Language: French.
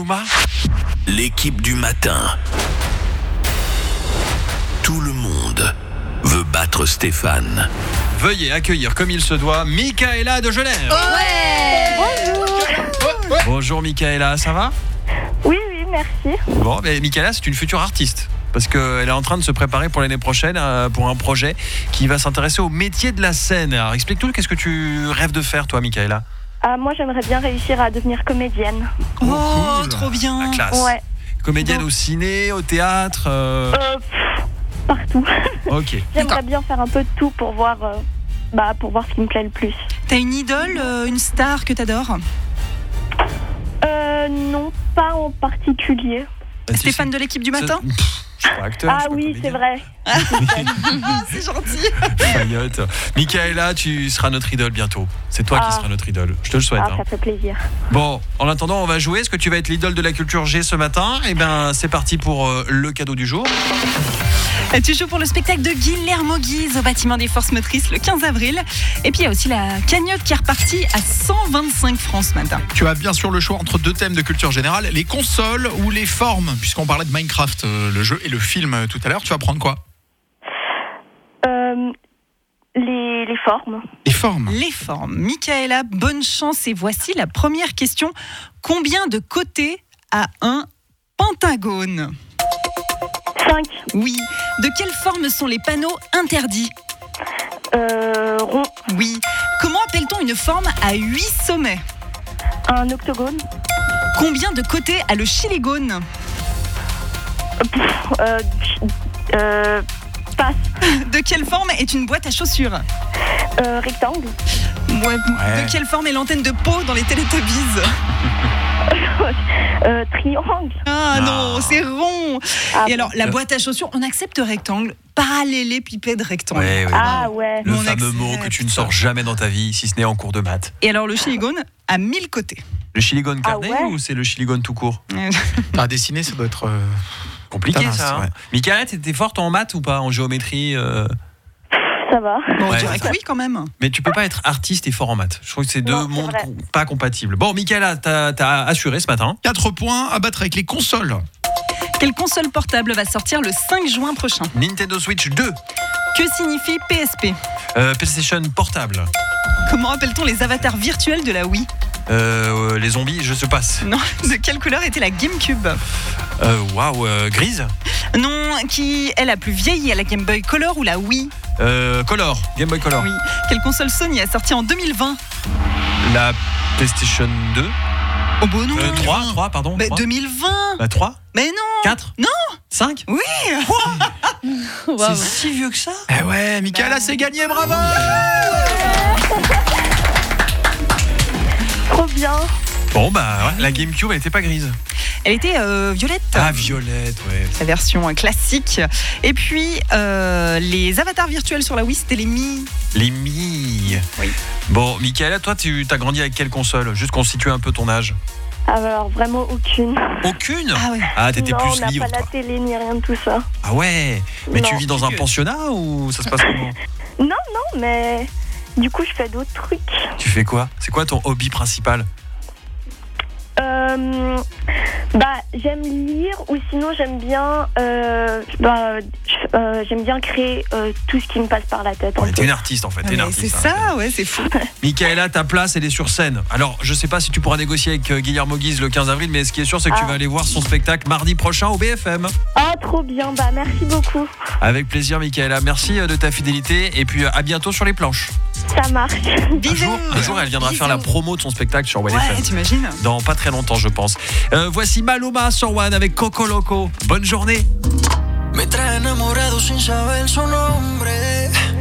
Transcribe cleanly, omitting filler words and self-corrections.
Maluma. L'équipe du matin. Tout le monde veut battre Stéphane. Veuillez accueillir comme il se doit Michaela de Genève. Bonjour Michaela, ça va ? Oui, merci. Bon, mais Michaela, c'est une future artiste. Parce qu'elle est en train de se préparer pour l'année prochaine pour un projet qui va s'intéresser au métier de la scène. Alors explique-nous, qu'est-ce que tu rêves de faire toi Michaela ? Moi, j'aimerais bien réussir à devenir comédienne. Oh, cool. trop bien. La classe. Ouais. Comédienne au ciné, au théâtre Partout. Ok. J'aimerais bien faire un peu de tout pour voir ce qui me plaît le plus. T'as une idole, une star que t'adores ? Non, pas en particulier. Stéphane de l'équipe du matin ? Je suis pas acteur. je suis pas Oui, comédien. c'est vrai. C'est gentil. Faillotte. Michaela, tu seras notre idole bientôt. C'est toi qui seras notre idole. Je te le souhaite. Ça fait plaisir. Bon, en attendant, on va jouer. Est-ce que tu vas être l'idole de la culture G ce matin ? Eh bien, c'est parti pour le cadeau du jour. Tu joues pour le spectacle de Guillermo Guise au bâtiment des Forces Motrices le 15 avril. Et puis il y a aussi la cagnotte qui est repartie à 125 francs ce matin. Tu as bien sûr le choix entre deux thèmes de culture générale, les consoles ou les formes, puisqu'on parlait de Minecraft, le jeu et le film tout à l'heure. Tu vas prendre quoi ? Les formes. Les formes. Les formes. Michaela, bonne chance et voici la première question. Combien de côtés a un pentagone ? 5. Oui. De quelle forme sont les panneaux interdits ? Rond. Oui. Comment appelle-t-on une forme à 8 sommets ? Un octogone. Combien de côtés a le chilégone ? Passe. De quelle forme est une boîte à chaussures ? Rectangle. Ouais. De quelle forme est l'antenne de Pau dans les Teletubbies ? Triangle. Ah non, c'est rond. Et alors, la bon. boîte à chaussures, on accepte rectangle, parallélépipède rectangle. Ouais. Ouais. Le On fameux accepte. mot que tu ne sors jamais dans ta vie, si ce n'est en cours de maths. Et alors, le chilégone a 1000 côtés. Le chiligone carnet ouais. ou c'est le chiligone tout court ? À dessiner, ça doit être Compliqué Pas ça. mince, Hein. ouais. Michaela, t'étais forte en maths ou pas ? En géométrie Ça va. Bon, on Ouais, dirait c'est que ça. oui, quand même. Mais tu peux pas être artiste et fort en maths. Je trouve que c'est deux Non, c'est mondes vrai. pas compatibles. Bon, Michaela, t'as assuré ce matin. 4 points à battre avec les consoles. Quelle console portable va sortir le 5 juin prochain ? Nintendo Switch 2. Que signifie PSP ? PlayStation portable. Comment appelle-t-on les avatars virtuels de la Wii ? Les zombies, je sais pas. Non, de quelle couleur était la GameCube ? Grise. Non, qui est la plus vieille, la Game Boy Color ou la Wii ? Color. Game Boy Color. Oui. Quelle console Sony a sorti en 2020 ? La PlayStation 2. Oh bon non. 3, pardon. Mais 3. 2020 3 Mais non. 4 Non. 5 Oui. C'est si vieux que ça. Eh ouais, Michaela, c'est gagné, bravo. Trop bien. Bon bah ouais, la GameCube elle était pas grise. Elle était violette. Ah violette, ouais. La version classique. Et puis, les avatars virtuels sur la Wii, c'était les Mi. Les Mi. Oui. Bon, Michaela, toi tu t'as grandi avec quelle console ? Juste qu'on situe un peu ton âge. Alors, vraiment aucune. Aucune ? Ah ouais. Ah, t'étais Non, plus on n'a livre pas la toi. télé ni rien de tout ça. Ah ouais. Mais tu Non. vis dans un pensionnat ou ça se passe comment ? Non, mais du coup, je fais d'autres trucs. Tu fais quoi ? C'est quoi ton hobby principal ? J'aime lire ou sinon j'aime bien créer tout ce qui me passe par la tête. T'es une artiste en fait, t'es une Mais artiste. c'est hein. ça, ouais, c'est fou. Michaela, ta place, elle est sur scène. Alors, je sais pas si tu pourras négocier avec Guillermo Guise le 15 avril, mais ce qui est sûr, c'est que tu vas aller voir son spectacle mardi prochain au BFM. Ah, trop bien, merci beaucoup. Avec plaisir, Michaela. Merci de ta fidélité et puis à bientôt sur les planches. Ça marche. Bisous. Un jour, elle viendra faire la promo de son spectacle sur Ouais, WFM. t'imagines ? Dans pas très longtemps, je pense. Voici Maluma sur One avec Coco Loco. Bonne journée. Me trae enamorado sin saber su nombre.